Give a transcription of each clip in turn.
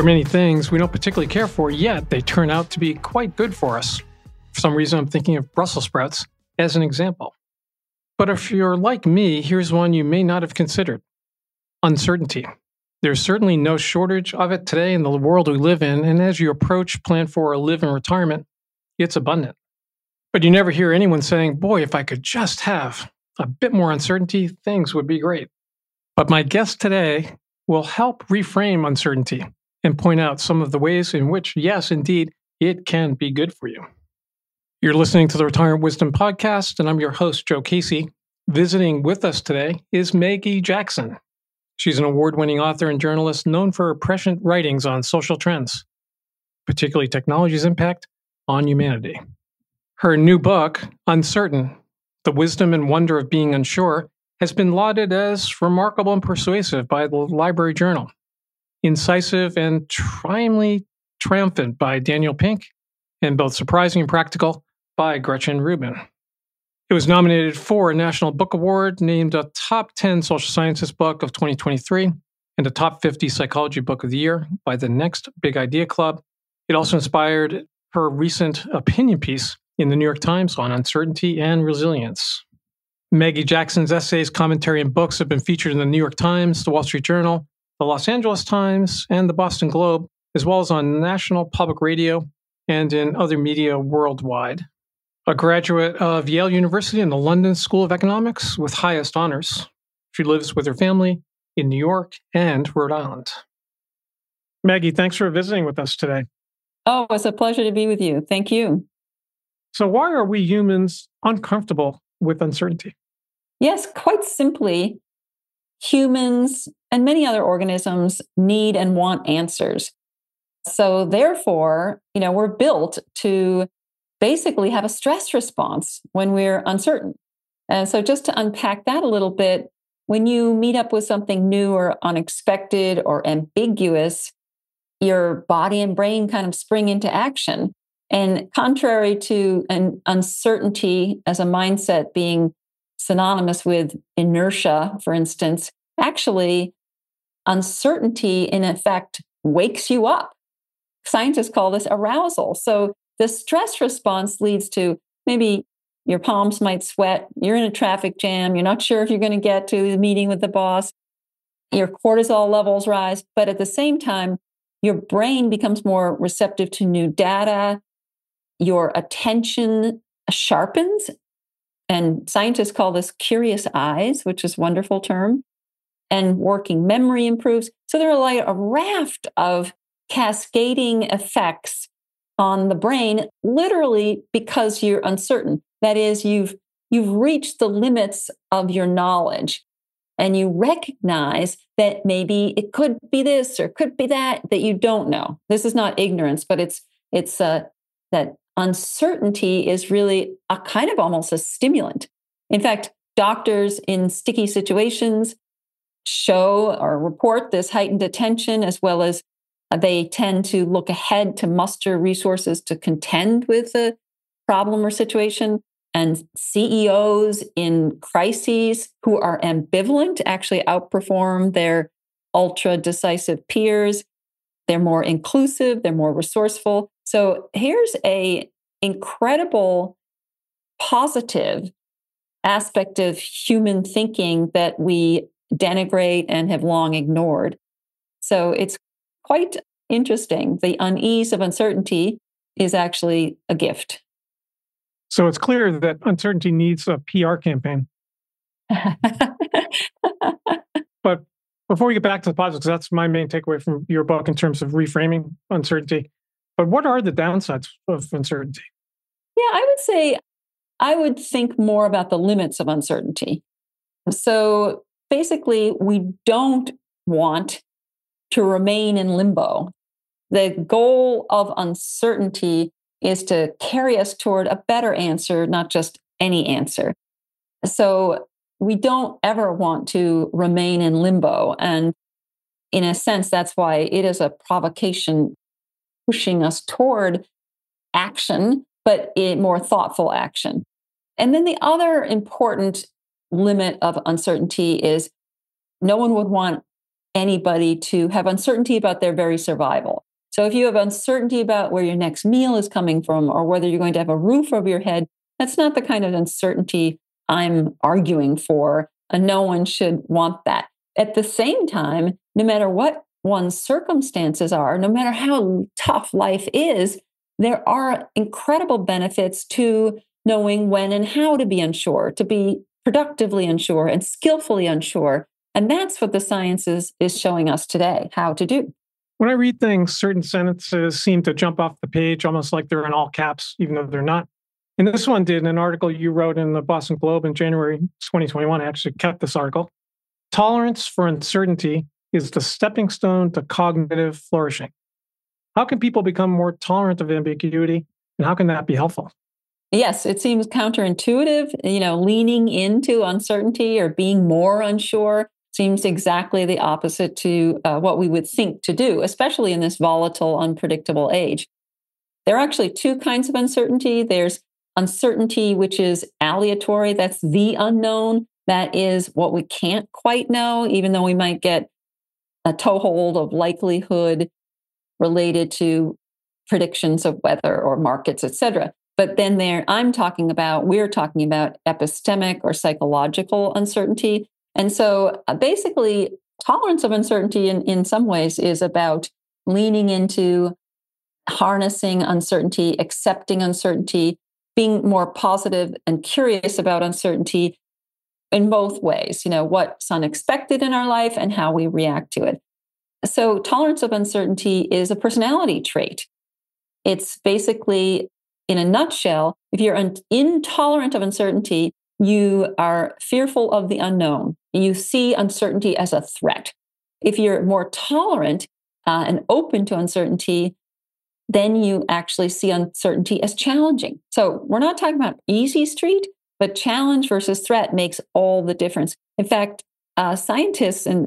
There are many things we don't particularly care for, yet they turn out to be quite good for us. For some reason, I'm thinking of Brussels sprouts as an example. But if you're like me, here's one you may not have considered: uncertainty. There's certainly no shortage of it today in the world we live in, and as you approach plan for a live in retirement, it's abundant. But you never hear anyone saying, boy, if I could just have a bit more uncertainty, things would be great. But my guest today will help reframe uncertainty and point out some of the ways in which, yes, indeed, it can be good for you. You're listening to the Retirement Wisdom Podcast, and I'm your host, Joe Casey. Visiting with us today is Maggie Jackson. She's an award-winning author and journalist known for her prescient writings on social trends, particularly technology's impact on humanity. Her new book, Uncertain: The Wisdom and Wonder of Being Unsure, has been lauded as remarkable and persuasive by the Library Journal, incisive and triumphant by Daniel Pink, and both surprising and practical by Gretchen Rubin. It was nominated for a National Book Award, named a Top 10 Social Sciences Book of 2023, and a Top 50 Psychology Book of the Year by the Next Big Idea Club. It also inspired her recent opinion piece in the New York Times on uncertainty and resilience. Maggie Jackson's essays, commentary, and books have been featured in the New York Times, the Wall Street Journal, the Los Angeles Times, and the Boston Globe, as well as on National Public Radio and in other media worldwide. A graduate of Yale University and the London School of Economics with highest honors. She lives with her family in New York and Rhode Island. Maggie, thanks for visiting with us today. Oh, it's a pleasure to be with you. Thank you. So why are we humans uncomfortable with uncertainty? Yes, quite simply, humans and many other organisms need and want answers. So therefore, we're built to basically have a stress response when we're uncertain. And so just to unpack that a little bit, when you meet up with something new or unexpected or ambiguous, your body and brain kind of spring into action. And contrary to an uncertainty as a mindset being synonymous with inertia, for instance, actually, uncertainty in effect wakes you up. Scientists call this arousal. So the stress response leads to maybe your palms might sweat, you're in a traffic jam, you're not sure if you're going to get to the meeting with the boss, your cortisol levels rise, but at the same time, your brain becomes more receptive to new data, your attention sharpens, and scientists call this curious eyes, which is a wonderful term, and working memory improves. So there are like a raft of cascading effects on the brain, literally because you're uncertain. That is, you've reached the limits of your knowledge, and you recognize that maybe it could be this or could be that you don't know. This is not ignorance, but it's that uncertainty is really a kind of almost a stimulant. In fact, doctors in sticky situations show or report this heightened attention, as well as they tend to look ahead to muster resources to contend with the problem or situation. And CEOs in crises who are ambivalent actually outperform their ultra decisive peers. They're more inclusive, they're more resourceful. So here's an incredible positive aspect of human thinking that we denigrate and have long ignored. So it's quite interesting. The unease of uncertainty is actually a gift. So it's clear that uncertainty needs a PR campaign. But before we get back to the positives, that's my main takeaway from your book in terms of reframing uncertainty. But what are the downsides of uncertainty? Yeah, I would say I would think more about the limits of uncertainty. So basically, we don't want to remain in limbo. The goal of uncertainty is to carry us toward a better answer, not just any answer. So we don't ever want to remain in limbo. And in a sense, that's why it is a provocation pushing us toward action, but more thoughtful action. And then the other important limit of uncertainty is no one would want anybody to have uncertainty about their very survival. So if you have uncertainty about where your next meal is coming from or whether you're going to have a roof over your head, that's not the kind of uncertainty I'm arguing for. And no one should want that. At the same time, no matter what one's circumstances are, no matter how tough life is, there are incredible benefits to knowing when and how to be unsure, to be productively unsure and skillfully unsure. And that's what the science is showing us today how to do. When I read things, certain sentences seem to jump off the page almost like they're in all caps, even though they're not. And this one did. An article you wrote in the Boston Globe in January 2021, I actually kept this article. Tolerance for uncertainty is the stepping stone to cognitive flourishing. How can people become more tolerant of ambiguity, and how can that be helpful? Yes, it seems counterintuitive. Leaning into uncertainty or being more unsure seems exactly the opposite to what we would think to do, especially in this volatile, unpredictable age. There are actually two kinds of uncertainty. There's uncertainty, which is aleatory. That's the unknown. That is what we can't quite know, even though we might get a toehold of likelihood related to predictions of weather or markets, et cetera. But then we're talking about epistemic or psychological uncertainty. And so basically, tolerance of uncertainty in some ways is about leaning into harnessing uncertainty, accepting uncertainty, being more positive and curious about uncertainty in both ways, what's unexpected in our life and how we react to it. So tolerance of uncertainty is a personality trait. It's basically, in a nutshell, if you're intolerant of uncertainty, you are fearful of the unknown. You see uncertainty as a threat. If you're more tolerant and open to uncertainty, then you actually see uncertainty as challenging. So we're not talking about easy street, but challenge versus threat makes all the difference. In fact, scientists and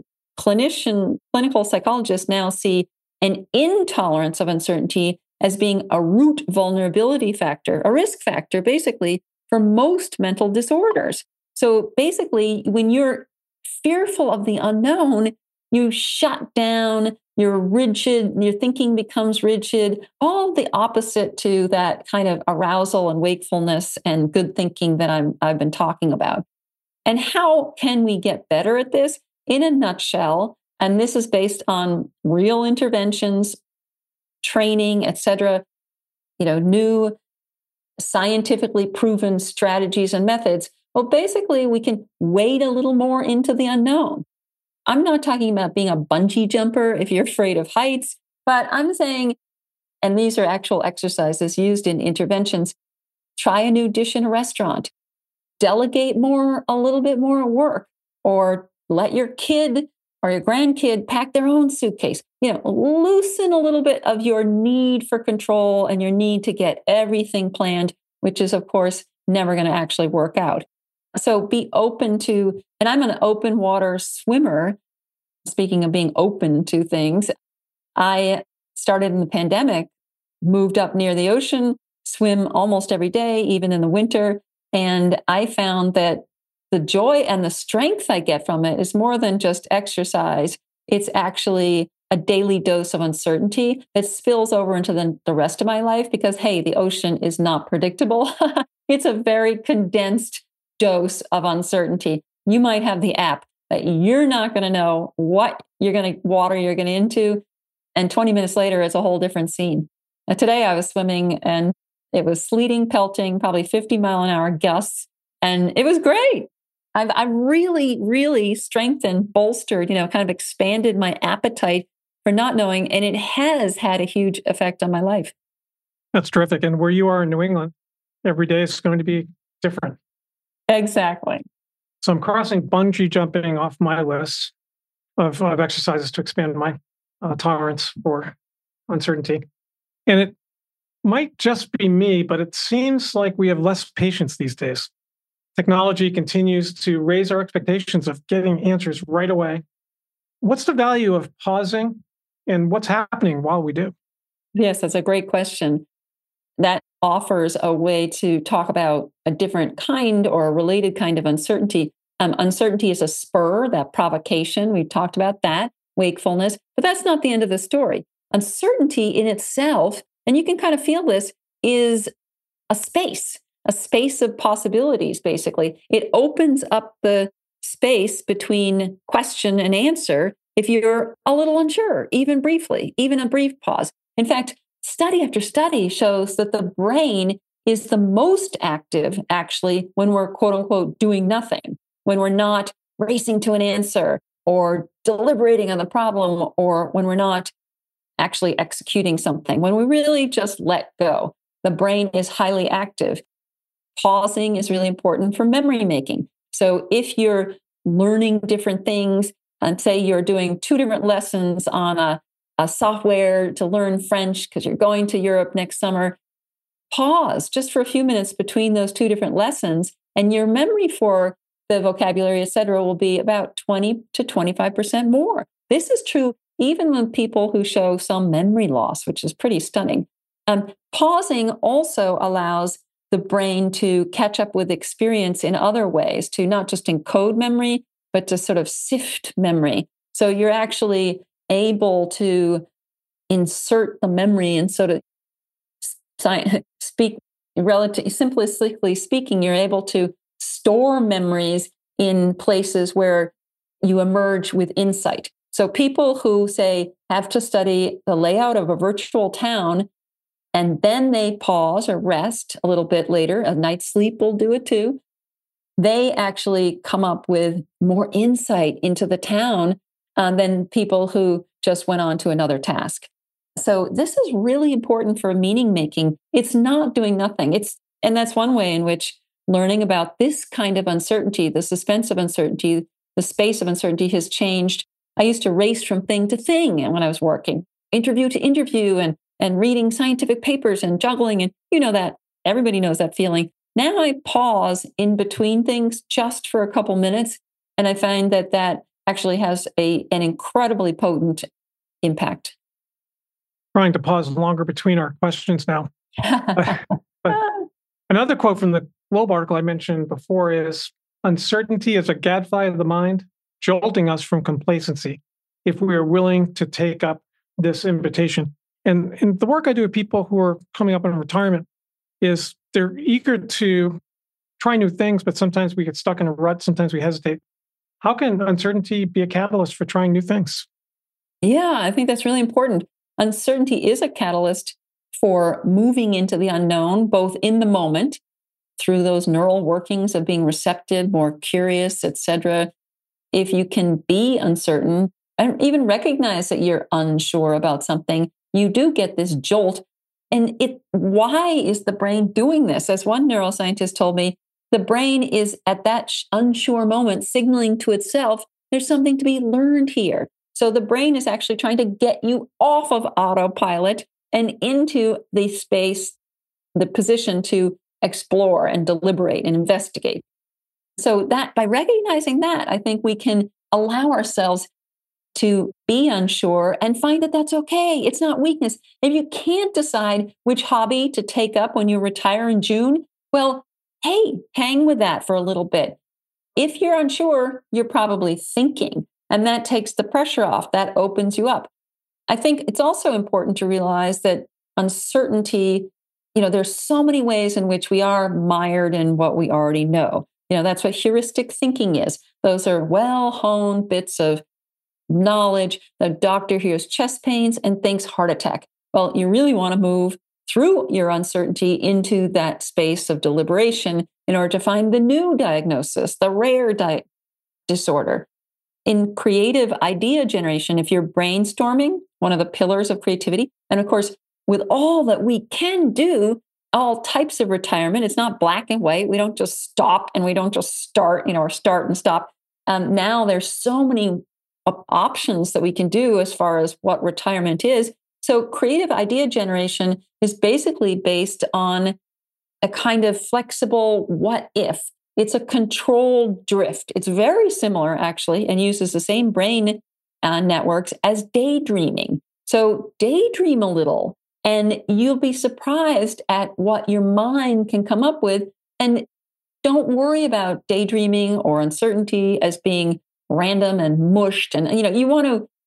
clinical psychologists now see an intolerance of uncertainty as being a root vulnerability factor, a risk factor, basically, for most mental disorders. So basically, when you're fearful of the unknown, you shut down, you're rigid, your thinking becomes rigid, all the opposite to that kind of arousal and wakefulness and good thinking that I've been talking about. And how can we get better at this? In a nutshell, and this is based on real interventions, training, et cetera, new scientifically proven strategies and methods. Well, basically, we can wade a little more into the unknown. I'm not talking about being a bungee jumper if you're afraid of heights, but I'm saying, and these are actual exercises used in interventions, try a new dish in a restaurant, delegate a little bit more work, or let your kid or your grandkid pack their own suitcase. Loosen a little bit of your need for control and your need to get everything planned, which is, of course, never going to actually work out. So be open to, and I'm an open water swimmer. Speaking of being open to things, I started in the pandemic, moved up near the ocean, swim almost every day, even in the winter. And I found that the joy and the strength I get from it is more than just exercise. It's actually a daily dose of uncertainty that spills over into the rest of my life because, hey, the ocean is not predictable. It's a very condensed dose of uncertainty. You might have the app, but you're not going to know what water you're going into. And 20 minutes later, it's a whole different scene. Now, today I was swimming and it was sleeting, pelting, probably 50-mile-an-hour gusts. And it was great. I've really, really strengthened, bolstered, kind of expanded my appetite for not knowing. And it has had a huge effect on my life. That's terrific. And where you are in New England, every day is going to be different. Exactly. So I'm crossing bungee jumping off my list of exercises to expand my tolerance for uncertainty. And it might just be me, but it seems like we have less patience these days. Technology continues to raise our expectations of getting answers right away. What's the value of pausing and what's happening while we do? Yes, that's a great question. That offers a way to talk about a different kind or a related kind of uncertainty. Uncertainty is a spur, that provocation. We've talked about that. wakefulness, but that's not the end of the story. Uncertainty in itself, and you can kind of feel this, is a space of possibilities, basically. It opens up the space between question and answer if you're a little unsure, even briefly, even a brief pause. In fact, study after study shows that the brain is the most active, actually, when we're quote unquote doing nothing, when we're not racing to an answer or deliberating on the problem, or when we're not actually executing something, when we really just let go. The brain is highly active. Pausing is really important for memory making. So if you're learning different things, and say you're doing 2 different lessons on a software to learn French because you're going to Europe next summer, pause just for a few minutes between those 2 different lessons, and your memory for the vocabulary, et cetera, will be about 20 to 25% more. This is true even with people who show some memory loss, which is pretty stunning. Pausing also allows the brain to catch up with experience in other ways, to not just encode memory, but to sort of sift memory. So you're actually able to insert the memory and sort of speak relatively simplistically speaking, you're able to store memories in places where you emerge with insight. So people who say have to study the layout of a virtual town and then they pause or rest a little bit later, a night's sleep will do it too, they actually come up with more insight into the town than people who just went on to another task. So this is really important for meaning making. It's not doing nothing. And that's one way in which learning about this kind of uncertainty, the suspense of uncertainty, the space of uncertainty has changed. I used to race from thing to thing when I was working, interview to interview, and reading scientific papers and juggling. And you know that, everybody knows that feeling. Now I pause in between things just for a couple minutes. And I find that actually has an incredibly potent impact. Trying to pause longer between our questions now. But another quote from the Globe article I mentioned before is, uncertainty is a gadfly of the mind, jolting us from complacency if we are willing to take up this invitation. And the work I do with people who are coming up in retirement is they're eager to try new things, but sometimes we get stuck in a rut. Sometimes we hesitate. How can uncertainty be a catalyst for trying new things? Yeah, I think that's really important. Uncertainty is a catalyst for moving into the unknown, both in the moment through those neural workings of being receptive, more curious, etc. If you can be uncertain and even recognize that you're unsure about something, you do get this jolt. And why is the brain doing this? As one neuroscientist told me, the brain is at that unsure moment signaling to itself, there's something to be learned here. So the brain is actually trying to get you off of autopilot and into the space, the position to explore and deliberate and investigate. So that by recognizing that, I think we can allow ourselves to be unsure and find that that's okay. It's not weakness. If you can't decide which hobby to take up when you retire in June, well, hey, hang with that for a little bit. If you're unsure, you're probably thinking, and that takes the pressure off. That opens you up. I think it's also important to realize that uncertainty, there's so many ways in which we are mired in what we already know. That's what heuristic thinking is. Those are well-honed bits of knowledge. The doctor hears chest pains and thinks heart attack. Well, you really want to move through your uncertainty into that space of deliberation in order to find the new diagnosis, the rare disorder. In creative idea generation, if you're brainstorming, one of the pillars of creativity, and of course, with all that we can do, all types of retirement, it's not black and white. We don't just stop and we don't just start, or start and stop. Now there's so many options that we can do as far as what retirement is. So creative idea generation is basically based on a kind of flexible what if. It's a controlled drift. It's very similar, actually, and uses the same brain networks as daydreaming. So daydream a little, and you'll be surprised at what your mind can come up with. And don't worry about daydreaming or uncertainty as being random and mushed. And, you want to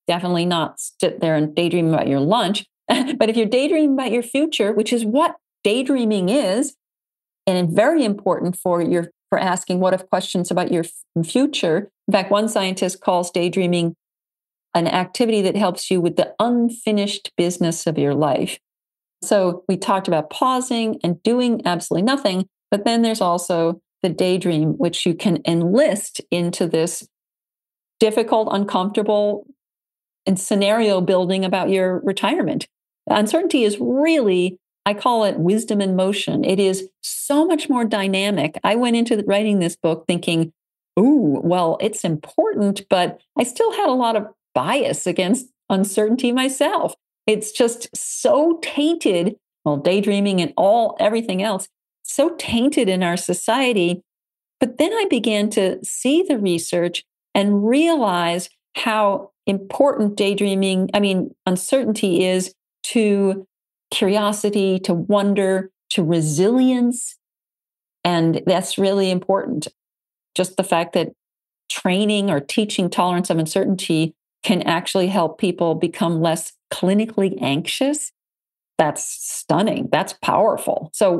definitely not sit there and daydream about your lunch. But if you're daydreaming about your future, which is what daydreaming is, and very important for asking what if questions about your future. In fact, one scientist calls daydreaming an activity that helps you with the unfinished business of your life. So we talked about pausing and doing absolutely nothing, but then there's also the daydream, which you can enlist into this difficult, uncomfortable, and scenario building about your retirement. Uncertainty is really, I call it wisdom in motion. It is so much more dynamic. I went into writing this book thinking, ooh, well, it's important, but I still had a lot of bias against uncertainty myself. It's just so tainted, well, daydreaming and everything else, so tainted in our society. But then I began to see the research and realize how important uncertainty is to curiosity, to wonder, to resilience. And that's really important. Just the fact that training or teaching tolerance of uncertainty can actually help people become less clinically anxious. That's stunning. That's powerful. So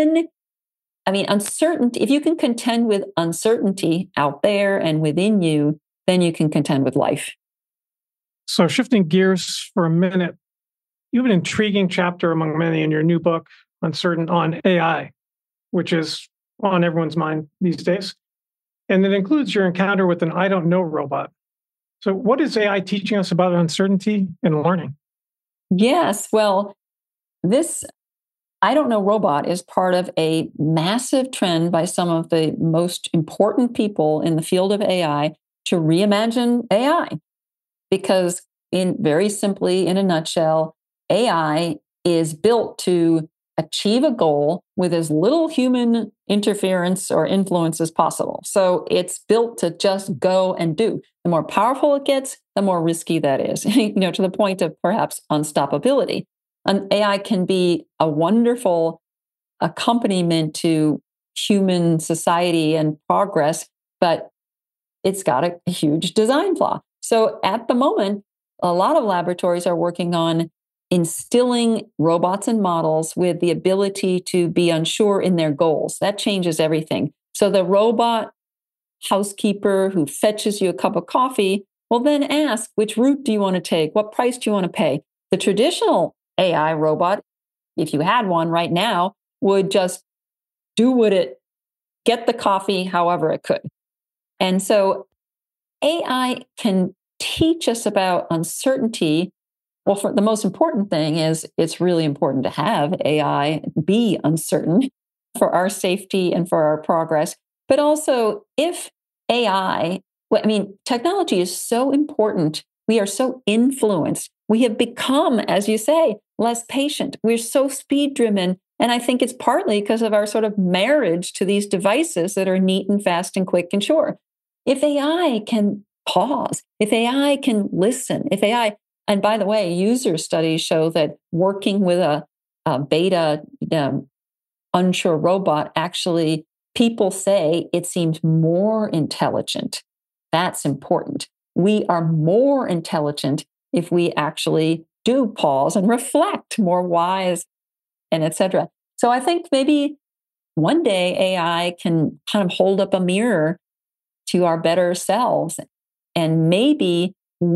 uncertainty, if you can contend with uncertainty out there and within you, then you can contend with life. So shifting gears for a minute, you have an intriguing chapter among many in your new book, Uncertain, on AI, which is on everyone's mind these days. And it includes your encounter with an I don't know robot. So what is AI teaching us about uncertainty and learning? Yes, well, this I don't know robot is part of a massive trend by some of the most important people in the field of AI to reimagine AI. Because very simply, in a nutshell, AI is built to achieve a goal with as little human interference or influence as possible. So it's built to just go and do. The more powerful it gets, the more risky that is, to the point of perhaps unstoppability. And AI can be a wonderful accompaniment to human society and progress, but it's got a huge design flaw. So at the moment, a lot of laboratories are working on instilling robots and models with the ability to be unsure in their goals. That changes everything. So the robot housekeeper who fetches you a cup of coffee will then ask, which route do you want to take? What price do you want to pay? The traditional AI robot, if you had one right now, would just get the coffee however it could. And so AI can teach us about uncertainty. Well, the most important thing is it's really important to have AI be uncertain for our safety and for our progress. But also, if technology is so important. We are so influenced. We have become, as you say, less patient. We're so speed driven. And I think it's partly because of our sort of marriage to these devices that are neat and fast and quick and sure. If AI can pause, if AI can listen, and by the way, user studies show that working with a beta unsure robot, actually, people say it seems more intelligent. That's important. We are more intelligent if we actually do pause and reflect, more wise, and etc. So I think maybe one day AI can kind of hold up a mirror to our better selves. And maybe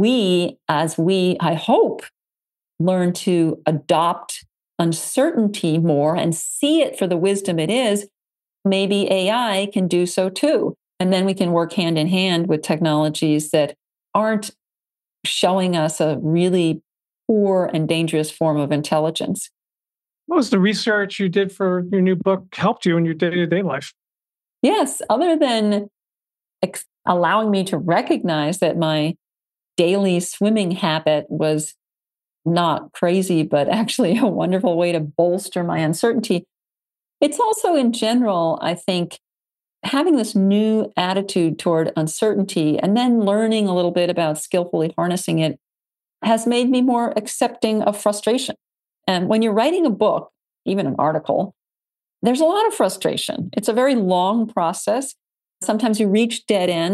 I hope, learn to adopt uncertainty more and see it for the wisdom it is, maybe AI can do so too. And then we can work hand in hand with technologies that aren't showing us a really poor and dangerous form of intelligence. What was the research you did for your new book helped you in your day-to-day life? Yes, other than allowing me to recognize that my daily swimming habit was not crazy, but actually a wonderful way to bolster my uncertainty. It's also in general, I think, having this new attitude toward uncertainty and then learning a little bit about skillfully harnessing it has made me more accepting of frustration. And when you're writing a book, even an article, there's a lot of frustration. It's a very long process. Sometimes you reach dead ends.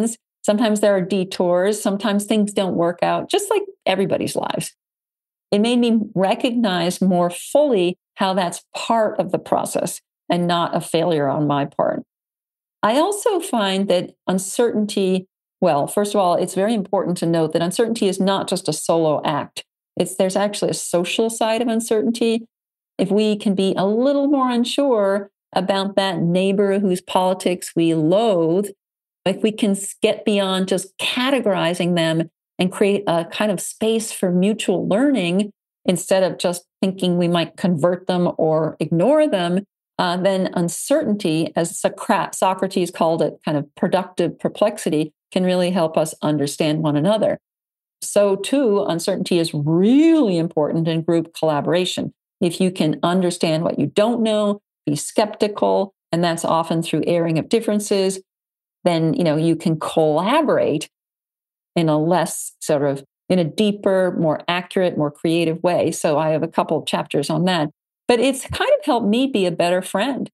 Sometimes there are detours. Sometimes things don't work out, just like everybody's lives. It made me recognize more fully how that's part of the process and not a failure on my part. I also find that uncertainty, well, first of all, it's very important to note that uncertainty is not just a solo act. There's actually a social side of uncertainty. If we can be a little more unsure about that neighbor whose politics we loathe, if we can get beyond just categorizing them and create a kind of space for mutual learning instead of just thinking we might convert them or ignore them, then uncertainty, as Socrates called it, kind of productive perplexity, can really help us understand one another. So, too, uncertainty is really important in group collaboration. If you can understand what you don't know, be skeptical, and that's often through airing of differences, then you can collaborate in a deeper, more accurate, more creative way. So I have a couple of chapters on that. But it's kind of helped me be a better friend.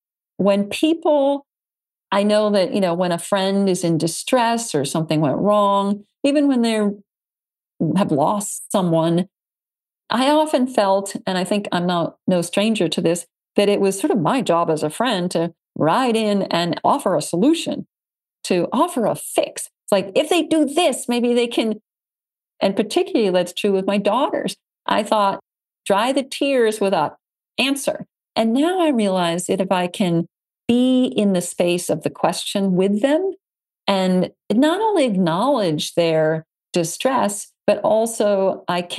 I know that, when a friend is in distress or something went wrong, even when they have lost someone, I often felt, and I think I'm no stranger to this, that it was sort of my job as a friend to ride in and offer a solution, to offer a fix. It's like, if they do this, maybe they can. And particularly that's true with my daughters. I thought, dry the tears without answer. And now I realize that if I can be in the space of the question with them and not only acknowledge their distress, but also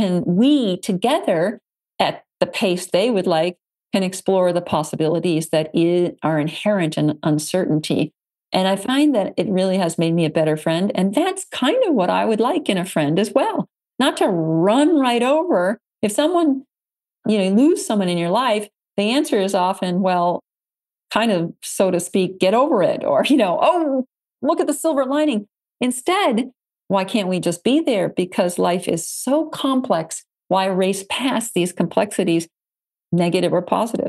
we together at the pace they would like, can explore the possibilities that are inherent in uncertainty. And I find that it really has made me a better friend. And that's kind of what I would like in a friend as well. Not to run right over. If someone, you lose someone in your life, the answer is often, well, kind of, so to speak, get over it. Or, oh, look at the silver lining. Instead, why can't we just be there? Because life is so complex. Why race past these complexities, negative or positive?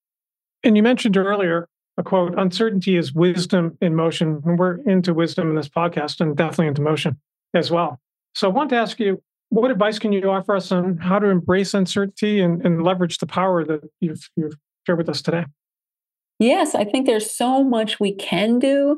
And you mentioned earlier a quote, uncertainty is wisdom in motion. And we're into wisdom in this podcast and definitely into motion as well. So I want to ask you, what advice can you offer us on how to embrace uncertainty and leverage the power that you've shared with us today? Yes, I think there's so much we can do.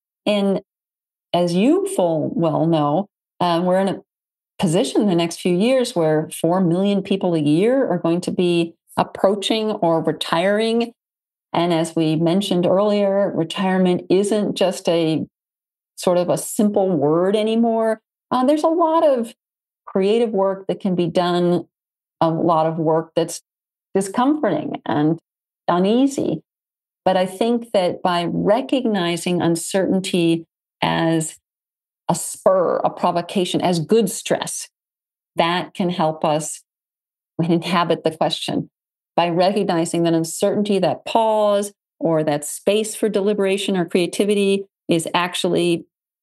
And as you full well know, we're in a position in the next few years where 4 million people a year are going to be approaching or retiring. And as we mentioned earlier, retirement isn't just a sort of a simple word anymore. There's a lot of creative work that can be done, a lot of work that's discomforting and uneasy. But I think that by recognizing uncertainty as a spur, a provocation, as good stress, that can help us inhabit the question. By recognizing that uncertainty, that pause, or that space for deliberation or creativity is actually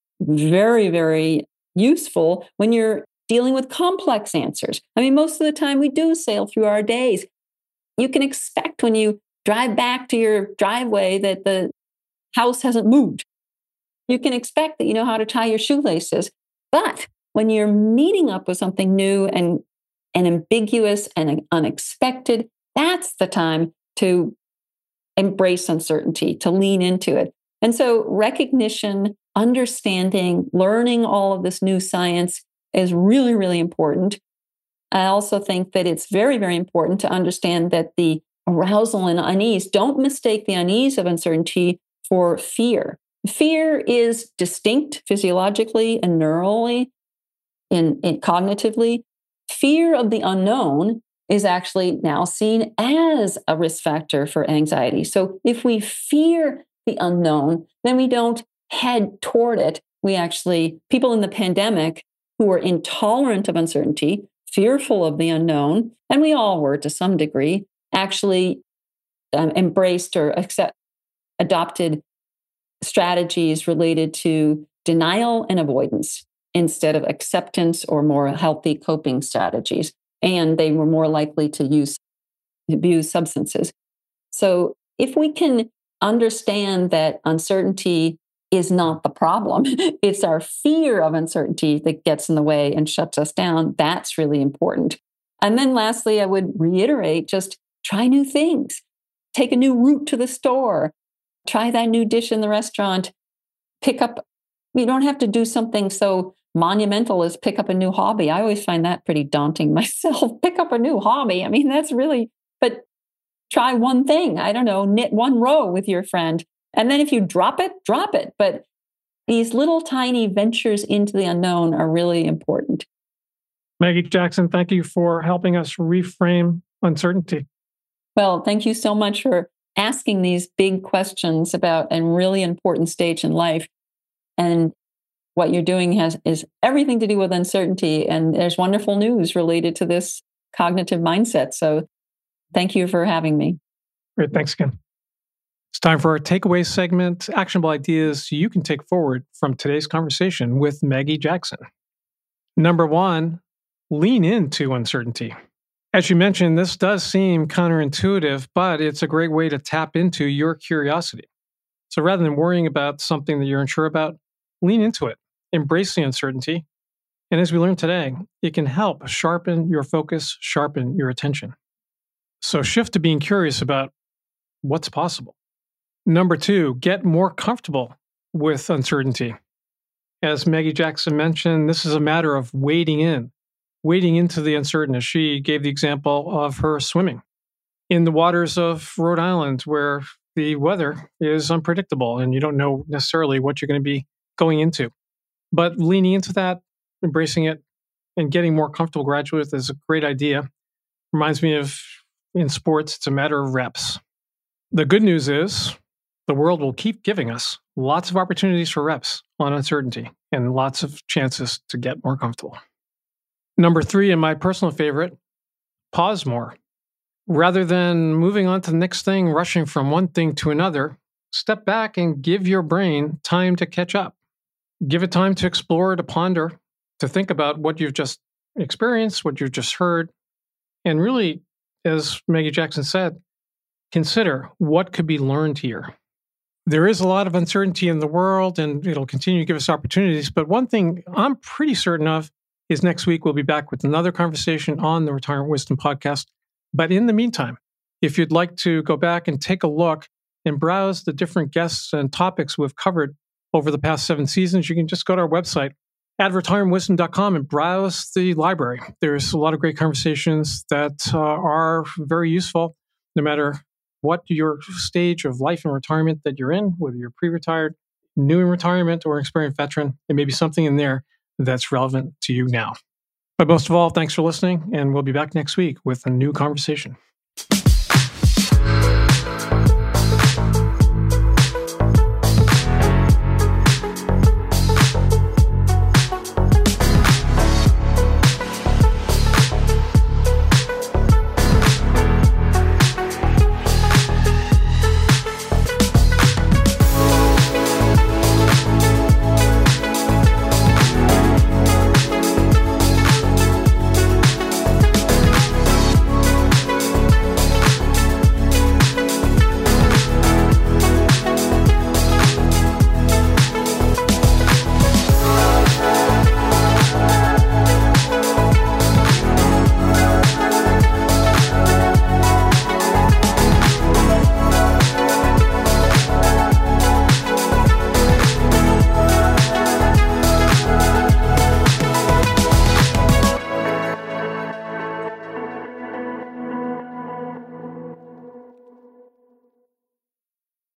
very, very useful when you're dealing with complex answers. I mean, most of the time we do sail through our days. You can expect when you drive back to your driveway that the house hasn't moved. You can expect that you know how to tie your shoelaces. But when you're meeting up with something new and ambiguous and unexpected, that's the time to embrace uncertainty, to lean into it. And so recognition, understanding, learning all of this new science is really, really important. I also think that it's very, very important to understand that the arousal and unease, don't mistake the unease of uncertainty for fear. Fear is distinct physiologically and neurally and cognitively. Fear of the unknown is actually now seen as a risk factor for anxiety. So if we fear the unknown, then we don't head toward it. People in the pandemic who were intolerant of uncertainty, fearful of the unknown, and we all were to some degree, actually embraced or adopted strategies related to denial and avoidance instead of acceptance or more healthy coping strategies. And they were more likely to abuse substances. So if we can understand that uncertainty is not the problem. It's our fear of uncertainty that gets in the way and shuts us down. That's really important. And then lastly, I would reiterate, just try new things. Take a new route to the store. Try that new dish in the restaurant. Pick up, you don't have to do something so monumental as pick up a new hobby. I always find that pretty daunting myself. Pick up a new hobby. I mean, that's really, but try one thing. I don't know, knit one row with your friend. And then if you drop it, drop it. But these little tiny ventures into the unknown are really important. Maggie Jackson, thank you for helping us reframe uncertainty. Well, thank you so much for asking these big questions about a really important stage in life. And what you're doing is everything to do with uncertainty. And there's wonderful news related to this cognitive mindset. So thank you for having me. Great. Thanks again. It's time for our takeaway segment, actionable ideas you can take forward from today's conversation with Maggie Jackson. Number one, lean into uncertainty. As you mentioned, this does seem counterintuitive, but it's a great way to tap into your curiosity. So rather than worrying about something that you're unsure about, lean into it, embrace the uncertainty. And as we learned today, it can help sharpen your focus, sharpen your attention. So shift to being curious about what's possible. Number two, get more comfortable with uncertainty. As Maggie Jackson mentioned, this is a matter of wading into the uncertain, as she gave the example of her swimming in the waters of Rhode Island, where the weather is unpredictable and you don't know necessarily what you're going to be going into. But leaning into that, embracing it, and getting more comfortable gradually is a great idea. Reminds me of in sports, it's a matter of reps. The good news is the world will keep giving us lots of opportunities for reps on uncertainty and lots of chances to get more comfortable. Number three, and my personal favorite, pause more. Rather than moving on to the next thing, rushing from one thing to another, step back and give your brain time to catch up. Give it time to explore, to ponder, to think about what you've just experienced, what you've just heard, and really, as Maggie Jackson said, consider what could be learned here. There is a lot of uncertainty in the world, and it'll continue to give us opportunities. But one thing I'm pretty certain of is next week we'll be back with another conversation on the Retirement Wisdom Podcast. But in the meantime, if you'd like to go back and take a look and browse the different guests and topics we've covered over the past 7 seasons, you can just go to our website at retirementwisdom.com and browse the library. There's a lot of great conversations that are very useful, no matter what your stage of life and retirement that you're in, whether you're pre-retired, new in retirement, or experienced veteran. There may be something in there that's relevant to you now. But most of all, thanks for listening, and we'll be back next week with a new conversation.